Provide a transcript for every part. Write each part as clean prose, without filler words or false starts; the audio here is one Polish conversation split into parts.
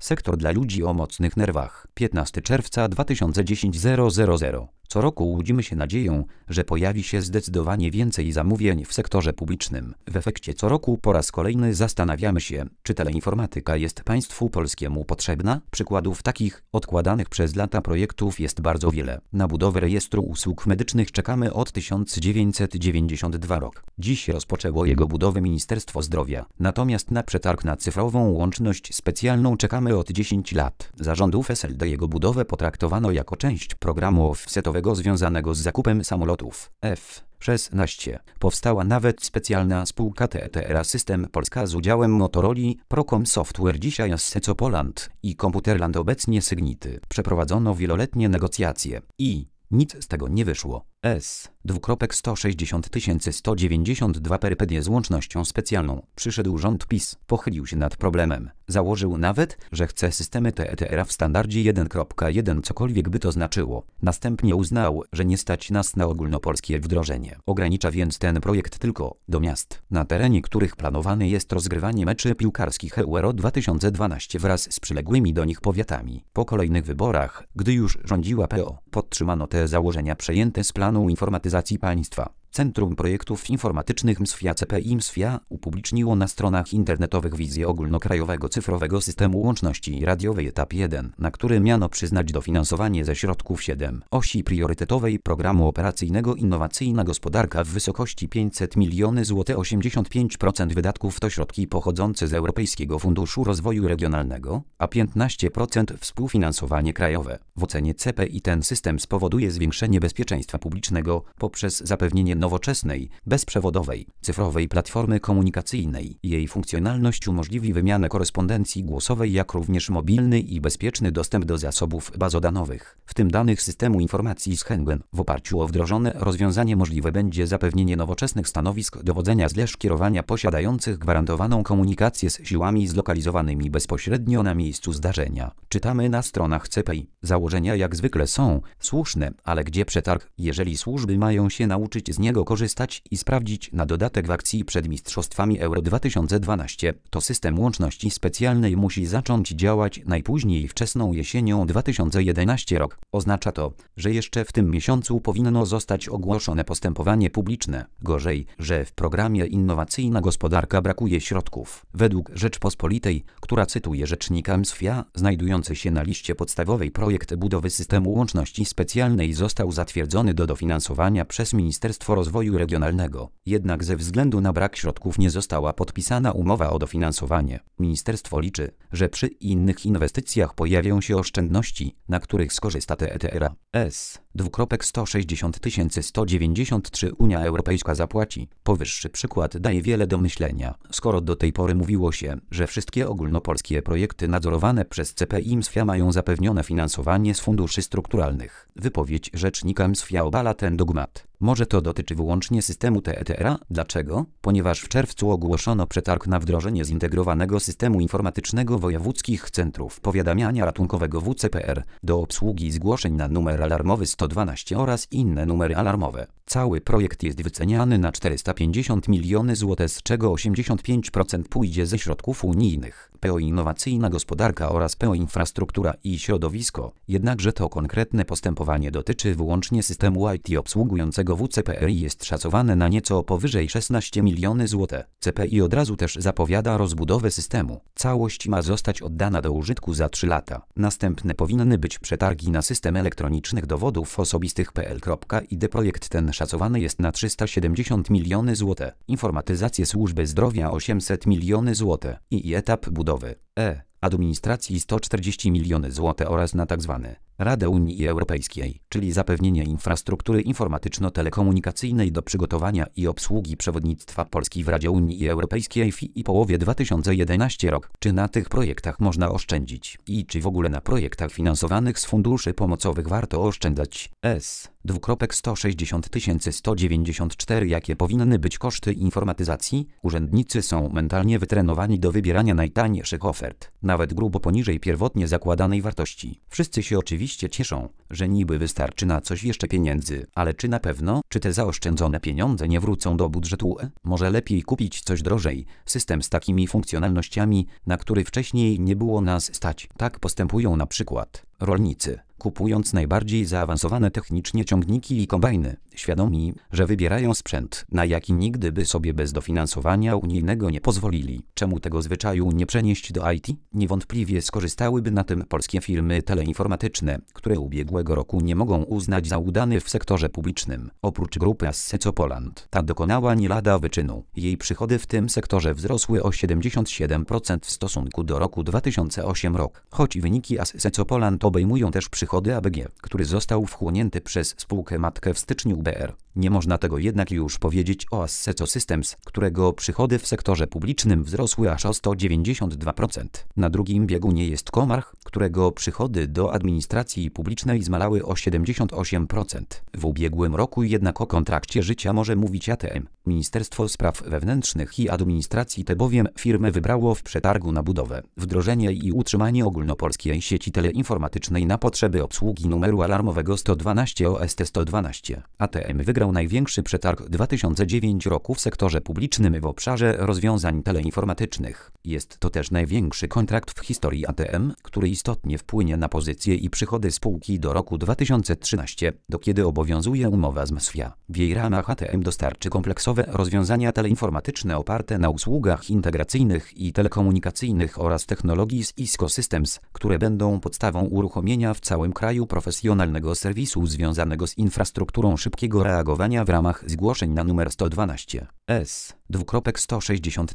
Sektor dla ludzi o mocnych nerwach. 15 czerwca 2010 000. Co roku łudzimy się nadzieją, że pojawi się zdecydowanie więcej zamówień w sektorze publicznym. W efekcie co roku po raz kolejny zastanawiamy się, czy teleinformatyka jest państwu polskiemu potrzebna. Przykładów takich odkładanych przez lata projektów jest bardzo wiele. Na budowę rejestru usług medycznych czekamy od 1992 rok. Dziś rozpoczęło jego budowę Ministerstwo Zdrowia. Natomiast na przetarg na cyfrową łączność specjalną czekamy od 10 lat. Za rządów SLD jego budowę potraktowano jako część programu offsetowego związanego z zakupem samolotów F-16. Powstała nawet specjalna spółka TETRA System Polska z udziałem Motorola, Procom Software, dzisiaj Asseco Poland i Computerland, obecnie Sygnity. Przeprowadzono wieloletnie negocjacje i nic z tego nie wyszło. S-160 perypetie z łącznością specjalną. Przyszedł rząd PiS, pochylił się nad problemem. Założył nawet, że chce systemy TETRA w standardzie 1.1, cokolwiek by to znaczyło. Następnie uznał, że nie stać nas na ogólnopolskie wdrożenie. Ogranicza więc ten projekt tylko do miast, na terenie których planowane jest rozgrywanie meczy piłkarskich Euro 2012 wraz z przyległymi do nich powiatami. Po kolejnych wyborach, gdy już rządziła PO, podtrzymano te założenia przejęte z planu informatyzacji państwa. Centrum Projektów Informatycznych MSFIA CPI MSFIA upubliczniło na stronach internetowych wizję ogólnokrajowego cyfrowego systemu łączności radiowej etap 1, na który miano przyznać dofinansowanie ze środków 7 osi priorytetowej programu operacyjnego Innowacyjna Gospodarka w wysokości 500 milionów złotych. 85% wydatków to środki pochodzące z Europejskiego Funduszu Rozwoju Regionalnego, a 15% współfinansowanie krajowe. W ocenie CPI ten system spowoduje zwiększenie bezpieczeństwa publicznego poprzez zapewnienie nowoczesnej, bezprzewodowej, cyfrowej platformy komunikacyjnej. Jej funkcjonalność umożliwi wymianę korespondencji głosowej, jak również mobilny i bezpieczny dostęp do zasobów bazodanowych, w tym danych systemu informacji Schengen. W oparciu o wdrożone rozwiązanie możliwe będzie zapewnienie nowoczesnych stanowisk dowodzenia kierowania posiadających gwarantowaną komunikację z siłami zlokalizowanymi bezpośrednio na miejscu zdarzenia. Czytamy na stronach CPI. Założenia jak zwykle są słuszne, ale gdzie przetarg? Jeżeli służby mają się nauczyć z niego korzystać i sprawdzić na dodatek w akcji przed Mistrzostwami Euro 2012, to system łączności specjalnej musi zacząć działać najpóźniej wczesną jesienią 2011 rok. Oznacza to, że jeszcze w tym miesiącu powinno zostać ogłoszone postępowanie publiczne. Gorzej, że w programie Innowacyjna Gospodarka brakuje środków. Według Rzeczpospolitej, która cytuje rzecznika MSFIA, znajdujący się na liście podstawowej, projekt budowy systemu łączności specjalnej został zatwierdzony do dofinansowania przez Ministerstwo Rozwoju Regionalnego. Jednak ze względu na brak środków nie została podpisana umowa o dofinansowanie. Ministerstwo liczy, że przy innych inwestycjach pojawią się oszczędności, na których skorzysta TETRA. S-160 Unia Europejska zapłaci. Powyższy przykład daje wiele do myślenia. Skoro do tej pory mówiło się, że wszystkie ogólnopolskie projekty nadzorowane przez CPI MSFIA mają zapewnione finansowanie z funduszy strukturalnych, wypowiedź rzecznika MSFIA obala ten dogmat. Może to dotyczy wyłącznie systemu TETRA? Dlaczego? Ponieważ w czerwcu ogłoszono przetarg na wdrożenie zintegrowanego systemu informatycznego wojewódzkich centrów powiadamiania ratunkowego WCPR do obsługi zgłoszeń na numer alarmowy 112 oraz inne numery alarmowe. Cały projekt jest wyceniany na 450 milionów złotych, z czego 85% pójdzie ze środków unijnych. PO Innowacyjna Gospodarka oraz PO Infrastruktura i Środowisko. Jednakże to konkretne postępowanie dotyczy wyłącznie systemu IT obsługującego WCPR i jest szacowane na nieco powyżej 16 milionów złotych. CPI od razu też zapowiada rozbudowę systemu. Całość ma zostać oddana do użytku za 3 lata. Następne powinny być przetargi na system elektronicznych dowodów osobistych PL.ID. Projekt ten szacowany jest na 370 milionów złotych. Informatyzację służby zdrowia 800 milionów złotych i etap budowy administracji 140 milionów złotych oraz na tzw. Radę Unii Europejskiej, czyli zapewnienie infrastruktury informatyczno-telekomunikacyjnej do przygotowania i obsługi przewodnictwa Polski w Radzie Unii Europejskiej w połowie 2011 rok. Czy na tych projektach można oszczędzić? I czy w ogóle na projektach finansowanych z funduszy pomocowych warto oszczędzać? S-160 Jakie powinny być koszty informatyzacji? Urzędnicy są mentalnie wytrenowani do wybierania najtańszych ofert, nawet grubo poniżej pierwotnie zakładanej wartości. Wszyscy się oczywiście oczywiście cieszą, że niby wystarczy na coś jeszcze pieniędzy, ale czy na pewno, czy te zaoszczędzone pieniądze nie wrócą do budżetu? Może lepiej kupić coś drożej, system z takimi funkcjonalnościami, na który wcześniej nie było nas stać. Tak postępują na przykład rolnicy, kupując najbardziej zaawansowane technicznie ciągniki i kombajny, świadomi, że wybierają sprzęt, na jaki nigdy by sobie bez dofinansowania unijnego nie pozwolili. Czemu tego zwyczaju nie przenieść do IT? Niewątpliwie skorzystałyby na tym polskie firmy teleinformatyczne, które ubiegłego roku nie mogą uznać za udane w sektorze publicznym. Oprócz grupy Asseco Poland, ta dokonała nie lada wyczynu. Jej przychody w tym sektorze wzrosły o 77% w stosunku do roku 2008 rok. Choć wyniki Asseco Poland obejmują też przychody ABG, który został wchłonięty przez spółkę matkę w styczniu BR. Nie można tego jednak już powiedzieć o Asseco Systems, którego przychody w sektorze publicznym wzrosły aż o 192%. Na drugim biegunie jest Comarch, którego przychody do administracji publicznej zmalały o 78%. W ubiegłym roku jednak o kontrakcie życia może mówić ATM. Ministerstwo Spraw Wewnętrznych i Administracji te bowiem firmę wybrało w przetargu na budowę, wdrożenie i utrzymanie ogólnopolskiej sieci teleinformatycznej na potrzeby obsługi numeru alarmowego 112 OST 112. ATM wygrał największy przetarg 2009 roku w sektorze publicznym w obszarze rozwiązań teleinformatycznych. Jest to też największy kontrakt w historii ATM, który istotnie wpłynie na pozycje i przychody spółki do roku 2013, do kiedy obowiązuje umowa z MSWiA. W jej ramach ATM dostarczy kompleksowe rozwiązania teleinformatyczne oparte na usługach integracyjnych i telekomunikacyjnych oraz technologii z Cisco Systems, które będą podstawą uruchomienia w całym kraju profesjonalnego serwisu związanego z infrastrukturą szybkiego reagowania w ramach zgłoszeń na numer 112. 160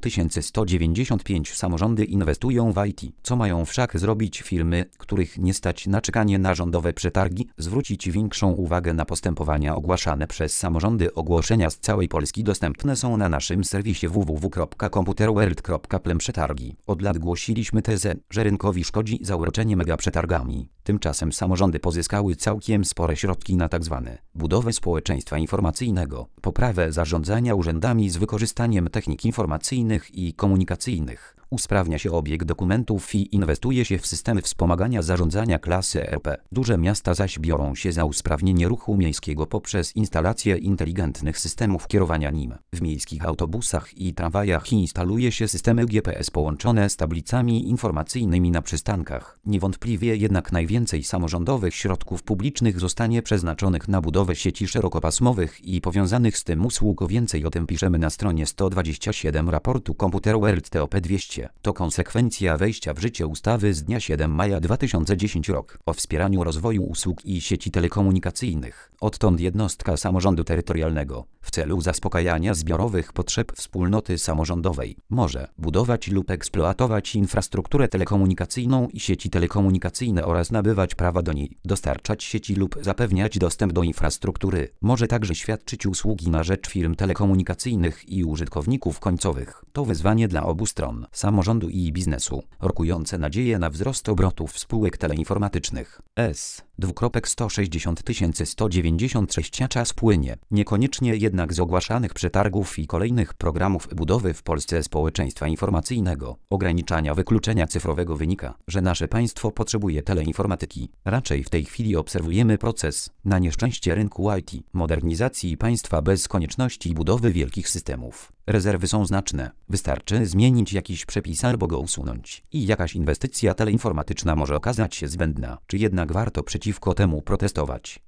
195 samorządy inwestują w IT. Co mają wszak zrobić firmy, których nie stać na czekanie na rządowe przetargi? Zwrócić większą uwagę na postępowania ogłaszane przez samorządy. Ogłoszenia z całej Polski dostępne są na naszym serwisie www.computerworld.pl. Przetargi. Od lat głosiliśmy tezę, że rynkowi szkodzi zauroczenie megaprzetargami. Tymczasem samorządy pozyskały całkiem spore środki na tzw. budowę społeczeństwa informacyjnego, poprawę zarządzania urzędami z wykorzystaniem technik informacyjnych i komunikacyjnych. Usprawnia się obieg dokumentów i inwestuje się w systemy wspomagania zarządzania klasy RP. Duże miasta zaś biorą się za usprawnienie ruchu miejskiego poprzez instalację inteligentnych systemów kierowania nim. W miejskich autobusach i tramwajach instaluje się systemy GPS połączone z tablicami informacyjnymi na przystankach. Niewątpliwie jednak najwięcej samorządowych środków publicznych zostanie przeznaczonych na budowę sieci szerokopasmowych i powiązanych z tym usług. Więcej o tym piszemy na stronie 127 raportu Computer World TOP 200. To konsekwencja wejścia w życie ustawy z dnia 7 maja 2010 rok o wspieraniu rozwoju usług i sieci telekomunikacyjnych. Odtąd jednostka samorządu terytorialnego w celu zaspokajania zbiorowych potrzeb wspólnoty samorządowej może budować lub eksploatować infrastrukturę telekomunikacyjną i sieci telekomunikacyjne oraz nabywać prawa do niej, dostarczać sieci lub zapewniać dostęp do infrastruktury. Może także świadczyć usługi na rzecz firm telekomunikacyjnych i użytkowników końcowych. To wyzwanie dla obu stron, samorządu i biznesu, rokujące nadzieję na wzrost obrotów spółek teleinformatycznych. 160 196 czas płynie. Niekoniecznie jednak z ogłaszanych przetargów i kolejnych programów budowy w Polsce społeczeństwa informacyjnego, ograniczania wykluczenia cyfrowego wynika, że nasze państwo potrzebuje teleinformatyki. Raczej w tej chwili obserwujemy proces, na nieszczęście rynku IT, modernizacji państwa bez konieczności budowy wielkich systemów. Rezerwy są znaczne. Wystarczy zmienić jakiś przepis albo go usunąć. I jakaś inwestycja teleinformatyczna może okazać się zbędna. Czy jednak warto przeciwko temu protestować?